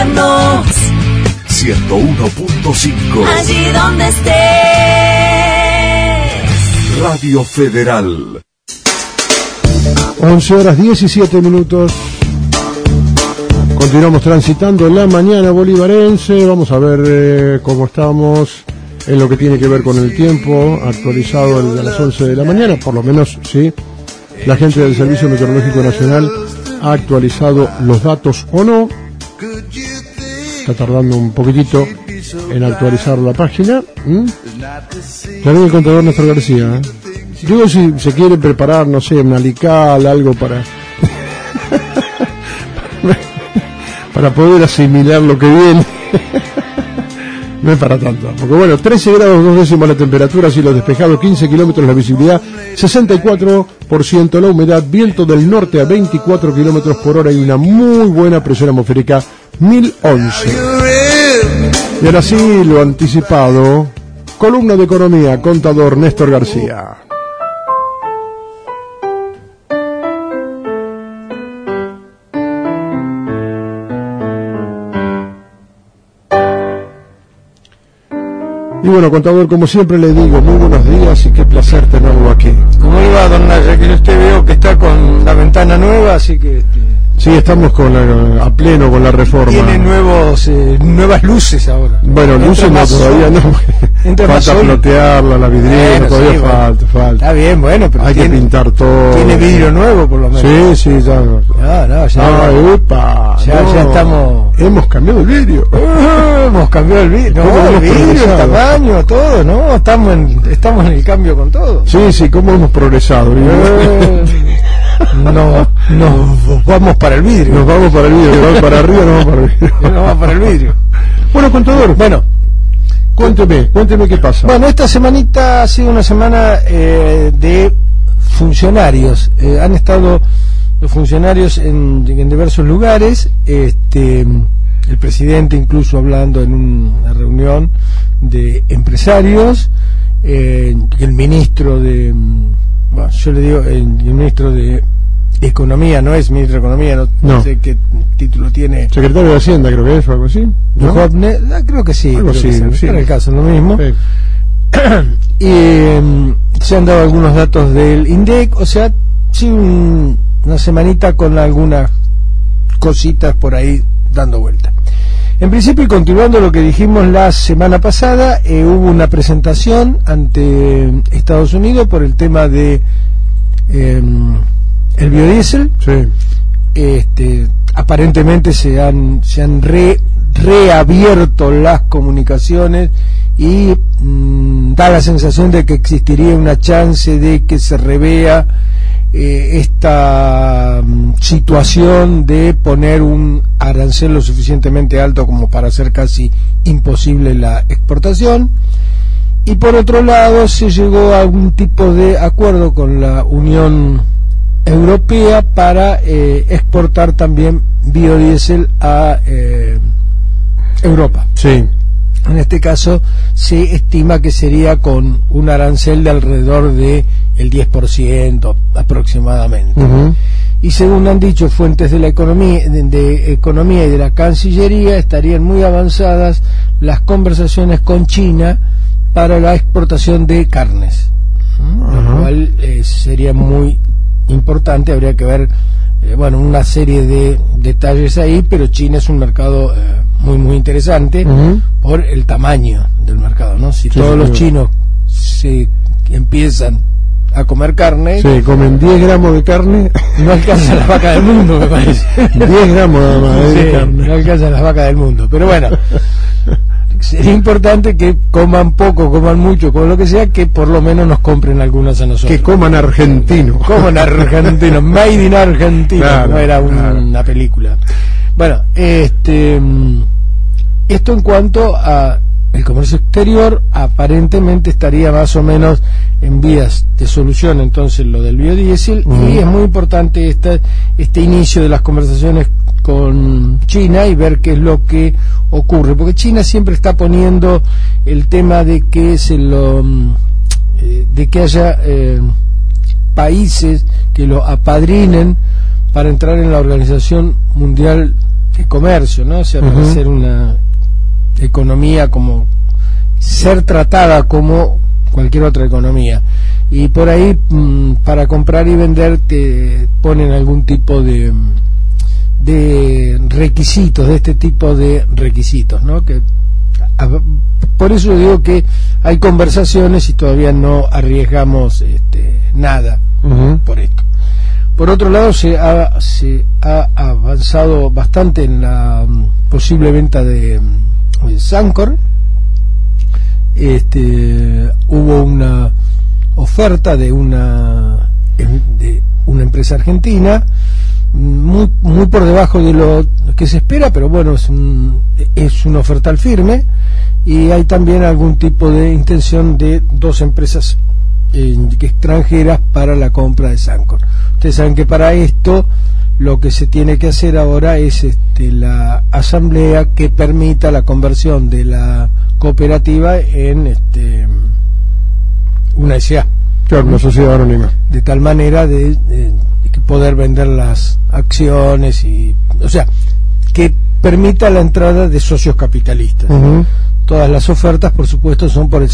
escucharnos 101.5 allí donde estés. Radio Federal. 11:17. Continuamos transitando la mañana bolivarense. Vamos a ver cómo estamos en lo que tiene que ver con el tiempo actualizado a las 11 de la mañana. Por lo menos, sí, la gente del Servicio Meteorológico Nacional ha actualizado los datos o no. Está tardando un poquitito en actualizar la página. Ya viene el contador Néstor García. Digo, si se quiere preparar, no sé, una lical, algo para para poder asimilar lo que viene. No es para tanto, porque bueno, 13 grados 2 décimas la temperatura, cielo despejado, 15 kilómetros la visibilidad, 64% la humedad, viento del norte a 24 kilómetros por hora y una muy buena presión atmosférica, 1011. Y ahora sí, lo anticipado, columna de economía, contador Néstor García. Y bueno, contador, como siempre le digo, muy buenos días y qué placer tenerlo aquí. ¿Cómo iba, don Naya? Que usted veo que está con la ventana nueva, así que... Sí, estamos a pleno con la reforma. Tiene nuevas luces ahora. Bueno, luces no, todavía no. Falta flotearla, la vidriera, todavía sí, falta. Está bien, bueno, pero hay que pintar todo. Tiene vidrio nuevo, por lo menos. Sí, ya. Ya estamos... Hemos cambiado el vidrio. Hemos cambiado el vidrio. No, el vidrio, el tamaño, todo, ¿no? Estamos en el cambio con todo. Sí, cómo hemos progresado. Nos vamos para el vidrio. Nos vamos para el vidrio, vamos para arriba, nos vamos para el vidrio. Bueno, contador. Bueno, cuénteme qué pasa. Bueno, esta semanita ha sido una semana de funcionarios. Han estado los funcionarios en diversos lugares. El presidente incluso hablando en una reunión de empresarios. El ministro de... Bueno, yo le digo, el ministro de Economía, no es ministro de Economía, no sé qué título tiene. Secretario de Hacienda, creo que es, o algo así. ¿No? Creo que sí. Algo así, sí. En el caso, lo mismo. Sí. Y se han dado algunos datos del INDEC, o sea, sí, una semanita con algunas cositas por ahí dando vuelta. En principio, y continuando lo que dijimos la semana pasada, hubo una presentación ante Estados Unidos por el tema de el biodiesel. Sí. Aparentemente se han reabierto las comunicaciones y da la sensación de que existiría una chance de que se revea esta situación de poner un arancel lo suficientemente alto como para hacer casi imposible la exportación. Y por otro lado se llegó a algún tipo de acuerdo con la Unión Europea para exportar también biodiesel a Europa. Sí. En este caso se estima que sería con un arancel de alrededor de el 10% aproximadamente. Uh-huh. Y según han dicho fuentes de la economía y de la Cancillería, estarían muy avanzadas las conversaciones con China para la exportación de carnes, lo cual sería muy importante. Habría que ver una serie de detalles ahí, pero China es un mercado muy interesante por el tamaño del mercado, ¿no? Si todos los chinos se empiezan a comer carne, comen 10 gramos de carne, no alcanza la vaca del mundo, me parece. 10 gramos nada más de carne, no alcanza las vacas del mundo, pero bueno, sería importante que coman poco, coman mucho, con lo que sea, que por lo menos nos compren algunas a nosotros. Que coman argentino. Made in Argentina, claro, no era una película. Bueno, esto en cuanto a el comercio exterior, aparentemente estaría más o menos en vías de solución entonces lo del biodiesel, y es muy importante este inicio de las conversaciones con China y ver qué es lo que ocurre, porque China siempre está poniendo el tema de que de que haya países que lo apadrinen para entrar en la Organización Mundial comercio, ¿no? O sea, para ser una economía como ser tratada como cualquier otra economía. Y por ahí para comprar y vender te ponen algún tipo de requisitos, de este tipo de requisitos, ¿no? Que por eso digo que hay conversaciones y todavía no arriesgamos nada por esto. Por otro lado, se ha avanzado bastante en la posible venta de Sancor. Hubo una oferta de una empresa argentina muy por debajo de lo que se espera, pero bueno, es una oferta al firme, y hay también algún tipo de intención de dos empresas extranjeras para la compra de Sancor. Ustedes saben que para esto lo que se tiene que hacer ahora es la asamblea que permita la conversión de la cooperativa en una SA. Claro, una sociedad anónima. De tal manera de poder vender las acciones, y o sea, que permita la entrada de socios capitalistas. Todas las ofertas, por supuesto, son por el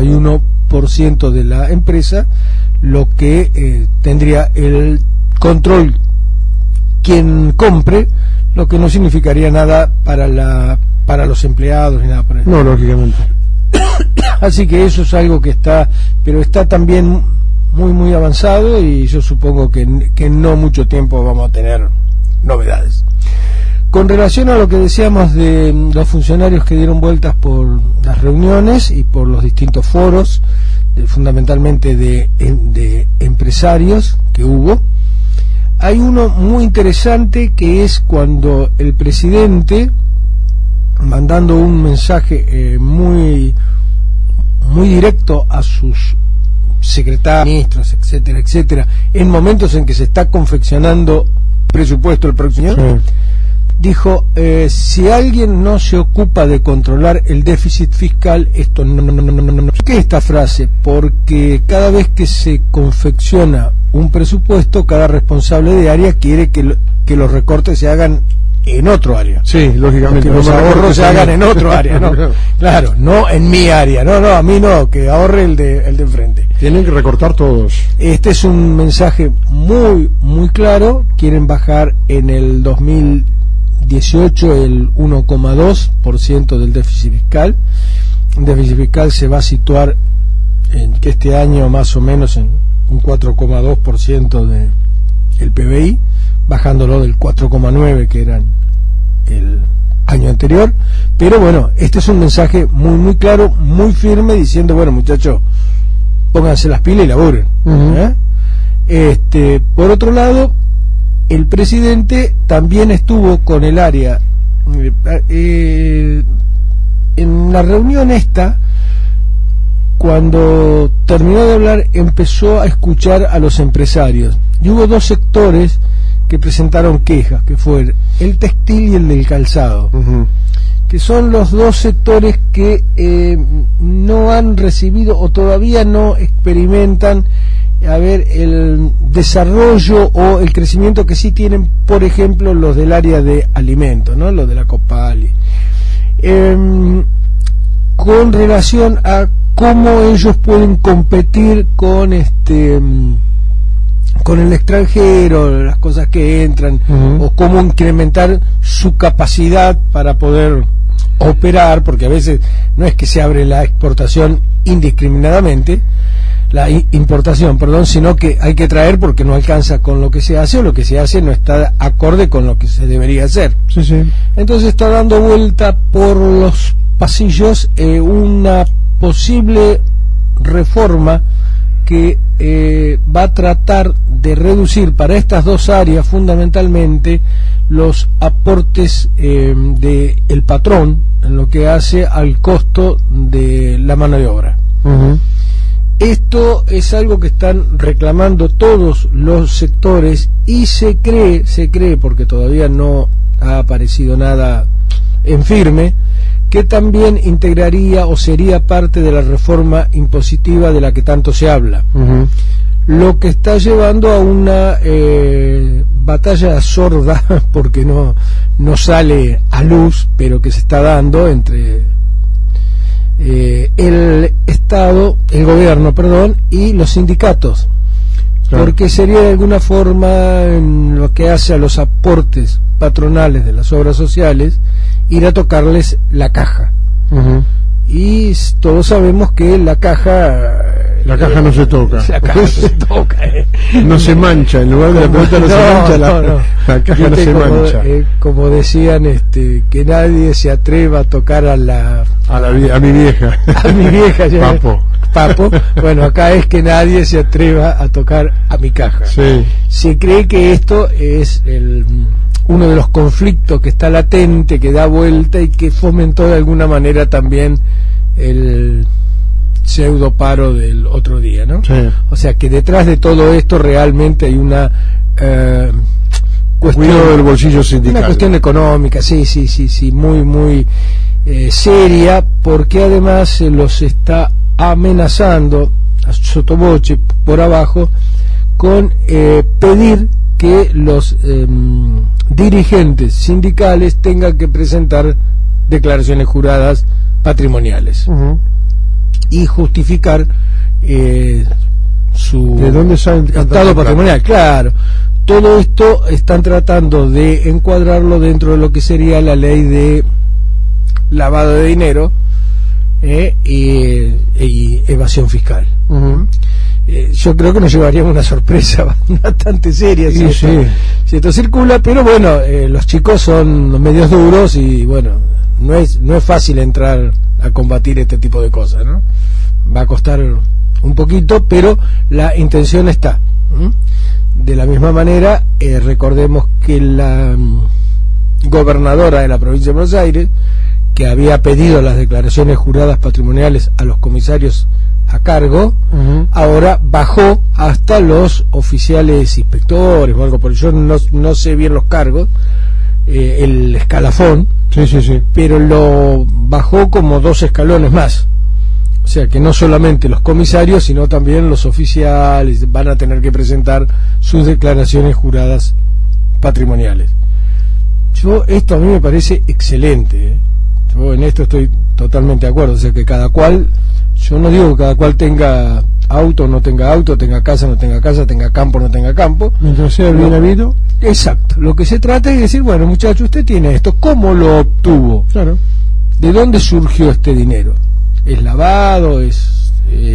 51% de la empresa, lo que tendría el control quien compre, lo que no significaría nada para los empleados ni nada por eso. No, lógicamente. Así que eso es algo que está, pero está también muy avanzado, y yo supongo que en no mucho tiempo vamos a tener novedades. Con relación a lo que decíamos de los funcionarios que dieron vueltas por las reuniones y por los distintos foros, fundamentalmente de empresarios que hubo, hay uno muy interesante, que es cuando el presidente, mandando un mensaje muy directo a sus secretarios, ministros, etcétera, en momentos en que se está confeccionando presupuesto el próximo año, dijo, si alguien no se ocupa de controlar el déficit fiscal, esto no. ¿Por qué esta frase? Porque cada vez que se confecciona un presupuesto, cada responsable de área quiere que los recortes se hagan en otro área. Sí, lógicamente. Que los ahorros se hagan en otro área, ¿no? Claro, no en mi área. No, a mí no, que ahorre el de enfrente. Tienen que recortar todos. Este es un mensaje muy claro. Quieren bajar en el 2018 el 1,2% del déficit fiscal. El déficit fiscal se va a situar en que este año más o menos en un 4,2% del PBI, bajándolo del 4,9 que era el año anterior. Pero bueno, este es un mensaje muy claro, muy firme, diciendo, bueno, muchachos, pónganse las pilas y laburen. Por otro lado, el presidente también estuvo con el área en la reunión esta. Cuando terminó de hablar, empezó a escuchar a los empresarios, y hubo dos sectores que presentaron quejas, que fue el textil y el del calzado, que son los dos sectores que no han recibido o todavía no experimentan el desarrollo o el crecimiento que sí tienen, por ejemplo, los del área de alimentos, ¿no? Los de la Copali, con relación a cómo ellos pueden competir con el extranjero, las cosas que entran, o cómo incrementar su capacidad para poder operar, porque a veces no es que se abre la exportación indiscriminadamente, la importación, perdón, sino que hay que traer porque no alcanza con lo que se hace, o lo que se hace no está acorde con lo que se debería hacer. Sí. Entonces está dando vuelta por los pasillos una posible reforma que va a tratar de reducir para estas dos áreas fundamentalmente los aportes del patrón en lo que hace al costo de la mano de obra. Esto es algo que están reclamando todos los sectores, y se cree, porque todavía no ha aparecido nada en firme, que también integraría o sería parte de la reforma impositiva de la que tanto se habla. lo que está llevando a una batalla sorda, porque no sale a luz, pero que se está dando entre el gobierno, y los sindicatos. Claro. Porque sería de alguna forma, en lo que hace a los aportes patronales de las obras sociales, ir a tocarles la caja. Uh-huh. Y todos sabemos que la caja no se toca. La caja no se toca. No se mancha, en lugar de la pelota no se mancha, la caja no se mancha. Como decían, que nadie se atreva a tocar a mi vieja. A mi vieja, ya. Papo. Bueno, acá es que nadie se atreva a tocar a mi caja. Sí. Se cree que esto es uno de los conflictos que está latente, que da vuelta y que fomentó de alguna manera también el pseudo paro del otro día, ¿no? Sí. O sea que detrás de todo esto realmente hay una cuestión del bolsillo sindical, una cuestión económica, sí, muy seria, porque además se los está amenazando a sotoboche por abajo con pedir que los dirigentes sindicales tengan que presentar declaraciones juradas patrimoniales. Uh-huh. Y justificar su ¿de dónde sale estado patrimonial? Claro, todo esto están tratando de encuadrarlo dentro de lo que sería la ley de lavado de dinero y evasión fiscal. Uh-huh. Yo creo que nos llevaríamos una sorpresa bastante seria si esto circula, pero bueno, los chicos son medios duros y bueno, no es fácil entrar a combatir este tipo de cosas, ¿no? Va a costar un poquito, pero la intención está. De la misma manera, recordemos que la gobernadora de la provincia de Buenos Aires, que había pedido las declaraciones juradas patrimoniales a los comisarios a cargo, uh-huh, ahora bajó hasta los oficiales inspectores o algo por eso. Yo no sé bien los cargos, el escalafón, sí, pero lo bajó como 2 escalones más. O sea que no solamente los comisarios, sino también los oficiales van a tener que presentar sus declaraciones juradas patrimoniales. Esto a mí me parece excelente, Yo en esto estoy totalmente de acuerdo. O sea que cada cual, yo no digo que cada cual tenga auto, no tenga auto, tenga casa, no tenga casa, tenga campo, no tenga campo. Mientras sea bien habido. Exacto. Lo que se trata es de decir, bueno, muchacho, usted tiene esto, ¿cómo lo obtuvo? Claro. ¿De dónde surgió este dinero? ¿Es lavado? ¿Es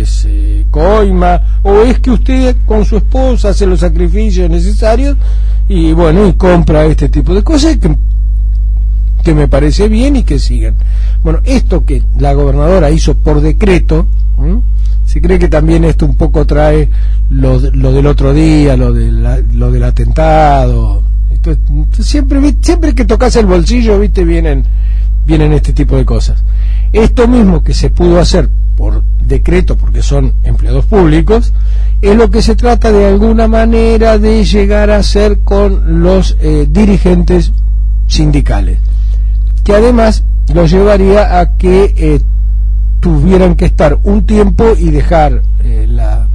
coima? ¿O es que usted con su esposa hace los sacrificios necesarios y bueno, y compra este tipo de cosas que me parece bien y que sigan? Bueno, esto que la gobernadora hizo por decreto, se cree que también esto un poco trae lo del otro día, lo del atentado. Esto, siempre que tocas el bolsillo, viste, vienen este tipo de cosas. Esto mismo que se pudo hacer por decreto, porque son empleados públicos, es lo que se trata de alguna manera de llegar a hacer con los dirigentes sindicales, que además los llevaría a que tuvieran que estar un tiempo y dejar la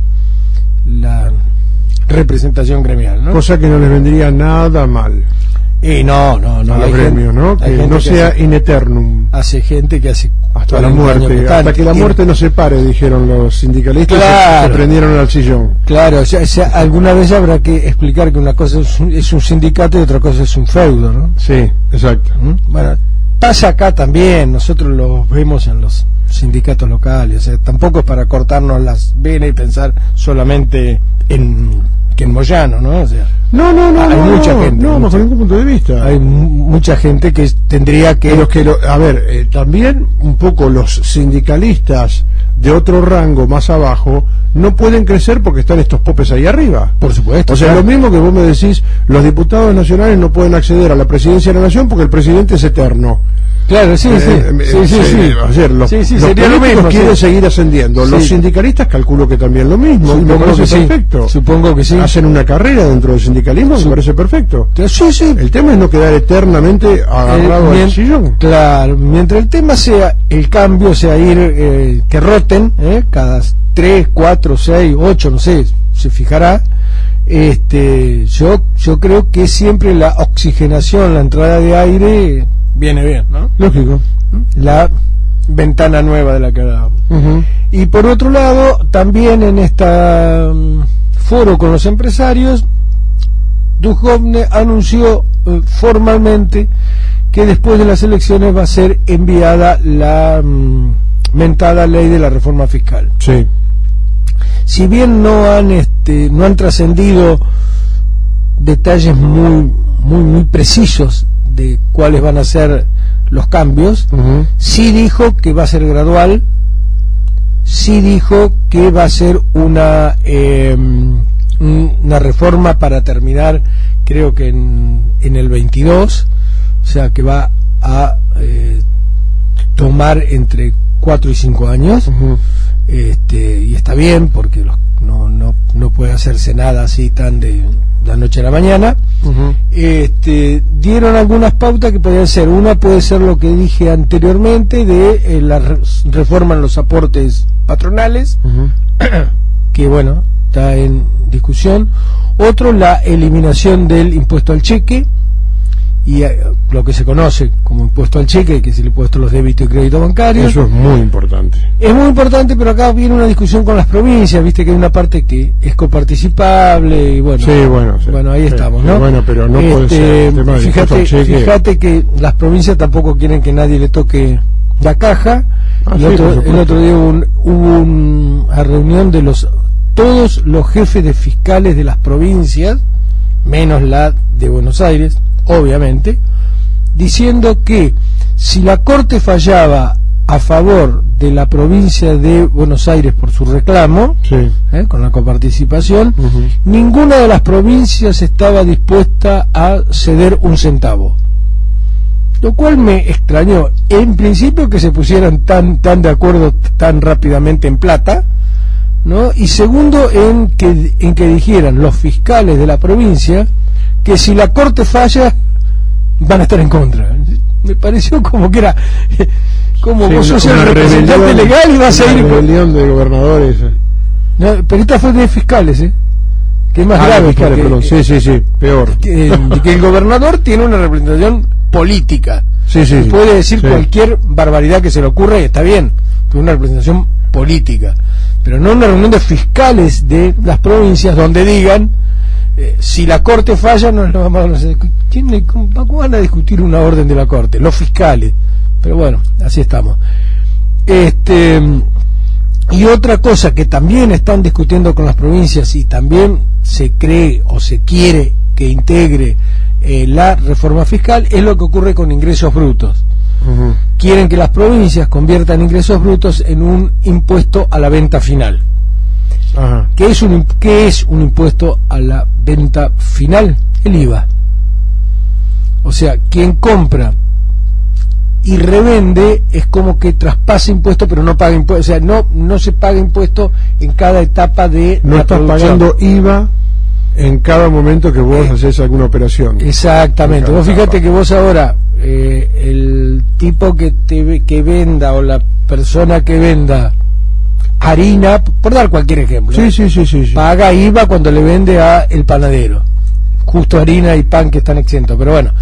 representación gremial, ¿no? Cosa que no les vendría nada mal. No, al gremio, ¿no? Que no sea in eternum. Hace gente que hace hasta la muerte, hasta que la muerte nos separe, dijeron los sindicalistas. Claro, se prendieron al sillón. Claro, o sea, alguna vez habrá que explicar que una cosa es un sindicato y otra cosa es un feudo, ¿no? Sí, exacto. Bueno, pasa acá también, nosotros lo vemos en los sindicatos locales, o sea, tampoco es para cortarnos las venas y pensar solamente en Moyano, ¿no? O sea, hay mucha gente. No, bajo ningún punto de vista. Hay mucha gente que tendría que... También un poco los sindicalistas de otro rango más abajo no pueden crecer porque están estos popes ahí arriba. Por supuesto. O sea, lo mismo que vos me decís, los diputados nacionales no pueden acceder a la presidencia de la nación porque el presidente es eterno. Claro, sí. Los sería lo mismo. Quieren seguir ascendiendo. Los sindicalistas calculo que también lo mismo. Me parece perfecto. Supongo que sí. Hacen una carrera dentro del sindicalismo, me parece perfecto. Sí. El tema es no quedar eternamente agarrado al sillón. Claro, mientras el tema sea el cambio, sea ir que roten, cada 3, 4, 6, 8, no sé, se fijará. Yo creo que siempre la oxigenación, la entrada de aire viene bien, ¿no? Lógico. La ventana nueva de la que hablábamos. Y por otro lado, también en esta foro con los empresarios, Duhovne anunció formalmente que después de las elecciones va a ser enviada la mentada ley de la reforma fiscal. Sí. Si bien no han trascendido detalles muy precisos de cuáles van a ser los cambios, sí dijo que va a ser gradual, sí dijo que va a ser una reforma para terminar, creo que en el 22, o sea que va a tomar entre 4 y 5 años. Y está bien porque no puede hacerse nada así tan de la noche a la mañana. Dieron algunas pautas que podrían ser, una puede ser lo que dije anteriormente de la reforma en los aportes patronales, que bueno, está en discusión. Otro, la eliminación del impuesto al cheque y lo que se conoce como impuesto al cheque, que es el impuesto a los débitos y créditos bancarios. Eso es muy importante. Es muy importante, pero acá viene una discusión con las provincias, viste que hay una parte que es coparticipable y bueno. Sí, sí. Bueno, ahí estamos, ¿no? Bueno, pero no puede ser tema de impuesto al cheque. Fíjate que las provincias tampoco quieren que nadie le toque la caja. El otro día hubo una reunión de todos los jefes de fiscales de las provincias, menos la de Buenos Aires, obviamente, diciendo que si la Corte fallaba a favor de la provincia de Buenos Aires por su reclamo, con la coparticipación, ninguna de las provincias estaba dispuesta a ceder un centavo. Lo cual me extrañó, en principio, que se pusieran tan de acuerdo tan rápidamente en plata, ¿no? Y segundo, en que dijeran los fiscales de la provincia que si la Corte falla van a estar en contra. Me pareció como que era como vos sos el representante legal y vas a ir rebelión de gobernadores. No, pero esta fue de fiscales, que es más grave, fiscales, perdón. Sí, peor. Que el gobernador tiene una representación política. Puede decir cualquier barbaridad que se le ocurra y está bien, pero una representación política, pero no una reunión de fiscales de las provincias donde digan si la Corte falla no lo vamos a hacer. ¿Cómo van a discutir una orden de la Corte? Los fiscales. Pero bueno, así estamos. Y otra cosa que también están discutiendo con las provincias y también se cree o se quiere que integre la reforma fiscal es lo que ocurre con ingresos brutos. Quieren que las provincias conviertan ingresos brutos en un impuesto a la venta final. ¿Qué es un impuesto a la venta final? El IVA. O sea, quien compra y revende es como que traspasa impuesto pero no paga impuesto, o sea, no se paga impuesto en cada etapa de no la estás producción. pagando IVA en cada momento que vos haces alguna operación. Exactamente. Vos fíjate que vos ahora el tipo que venda o la persona que venda harina, por dar cualquier ejemplo, sí. paga IVA cuando le vende a el panadero, justo harina y pan que están exentos, pero bueno,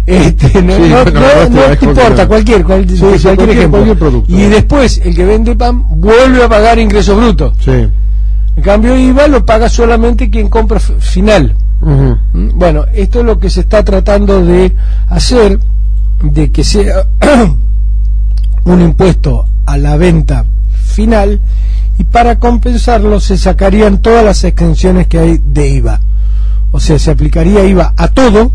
no te importa, cualquier ejemplo. Cualquier producto. Y después el que vende pan vuelve a pagar ingresos brutos. En cambio IVA lo paga solamente quien compra final. Bueno, esto es lo que se está tratando de hacer, de que sea un impuesto a la venta final, y para compensarlo se sacarían todas las exenciones que hay de IVA. O sea, se aplicaría IVA a todo,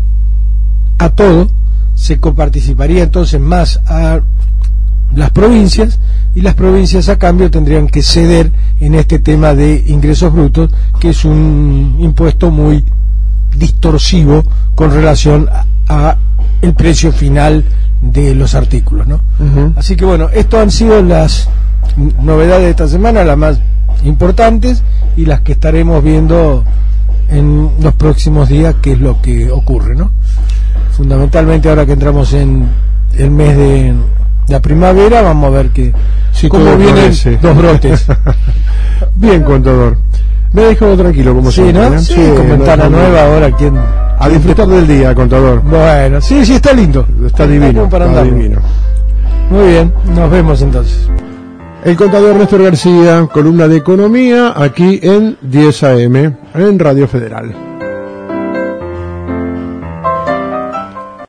se coparticiparía entonces más a las provincias, y las provincias a cambio tendrían que ceder en este tema de ingresos brutos, que es un impuesto muy distorsivo con relación a el precio final de los artículos, ¿no? Así que bueno, esto han sido las novedades de esta semana, las más importantes y las que estaremos viendo en los próximos días, que es lo que ocurre, ¿no? Fundamentalmente ahora que entramos en el mes de la primavera, vamos a ver cómo vienen los brotes. Bien, contador. Me dejó tranquilo, como Sí, siempre. ¿no? ¿eh? Sí, con ventana nueva ahora. A disfrutar del día, contador. Bueno, sí, está lindo. Está divino. como para Está andar. divino. Muy bien, nos vemos entonces. El contador Néstor García, columna de economía, aquí en 10 AM, en Radio Federal.